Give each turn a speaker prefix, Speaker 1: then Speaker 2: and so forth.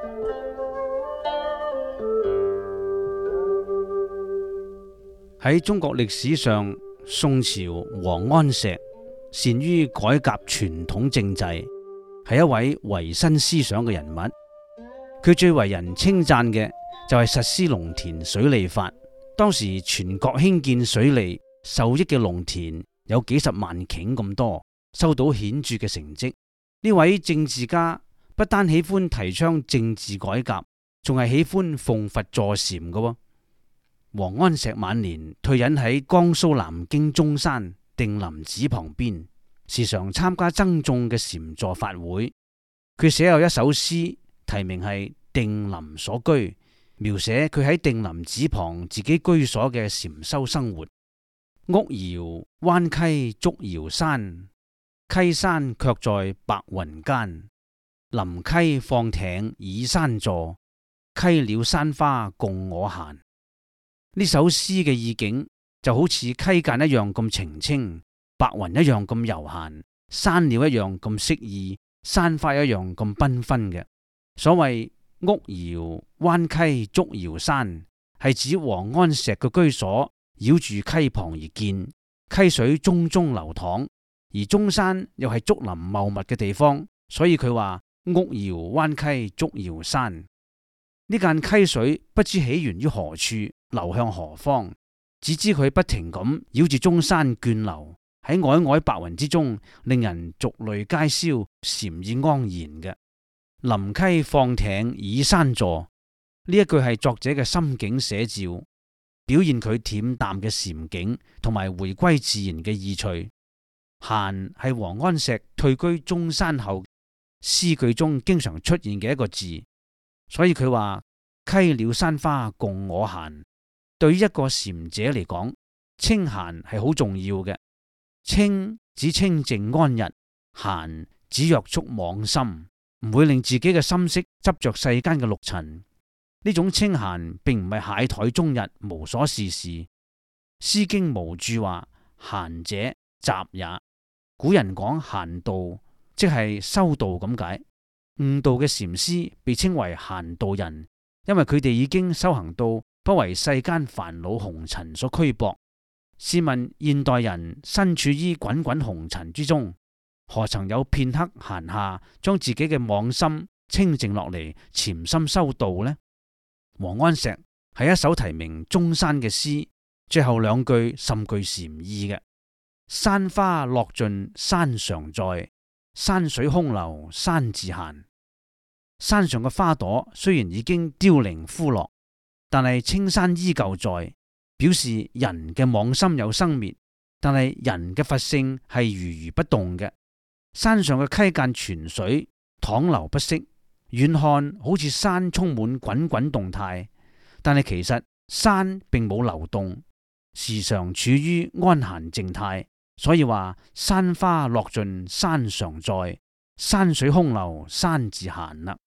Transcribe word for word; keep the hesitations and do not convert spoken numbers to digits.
Speaker 1: 喺中國歷史上，宋朝王安石善於改革傳統政制，係一位維新思想嘅人物。佢最為人稱讚嘅就係實施農田水利法。當時全國興建水利受益嘅農田有幾十萬頃咁多，收到顯著嘅成績。呢位政治家不單喜歡提倡政治改革，仲係喜歡奉佛助禪嘅。王安石晚年退隱喺江蘇南京中山定林寺旁邊，時常參加僧眾嘅禪坐法會。佢寫有一首詩，題名係《定林所居》，描寫佢喺定林寺旁自己居所嘅禪修生活。屋遙灣溪竹遙山，溪山卻在白雲間。臨溪放艇倚山坐，溪了山花共我閒。呢首詩嘅意境就好似溪澗一樣咁澄清，白雲一樣咁悠閒，山鳥一樣咁適意，山花一樣咁繽紛嘅。所謂屋遙灣溪竹遙山，係指王安石嘅居所繞住溪旁而建，溪水淙淙流淌，而中山又係竹林茂密嘅地方，所以佢話屋遙灣溪竹遙山。呢間溪水不知起源於何處，流向何方，只知佢不停咁繞住中山貫流，喺皚皚白雲之中，令人逐淚皆消，禪意盎然嘅。臨溪放艇倚山坐，呢一句係作者嘅心境寫照，表現佢恬淡嘅禪境同埋回歸自然嘅意趣。閒係王安石退居中山後詩句中經常出現嘅一個字，所以佢話溪了山花共我閒。對於一個禪者嚟講，清閒係好重要嘅。清指清靜安逸，閒指約束妄心，唔會令自己嘅心識執着世間嘅六塵。呢種清閒並唔係懈怠終日無所事事。詩經無注話閒者習也。古人講閒道，即係修道咁解。悟道嘅禪師被稱為閒道人，因為佢哋已經修行到不為世間煩惱紅塵所拘縛。試問現代人身處於滾滾紅塵之中，何曾有片刻閒下，將自己嘅妄心清靜落嚟，潛心修道呢？王安石係一首題名《中山》嘅詩，最後兩句甚具禪意嘅：山花落盡山常在，山水空留山自閒。山上嘅花朵雖然已經凋零枯落，但係青山依舊在，表示人嘅妄心有生滅，但係人嘅佛性係如如不動嘅。山上嘅溪澗泉水淌流不息，遠看好似山充滿滾滾動態，但係其實山並冇流動，時常處於安閒靜態。所以話山花落盡山常在，山水空留山自閒啦。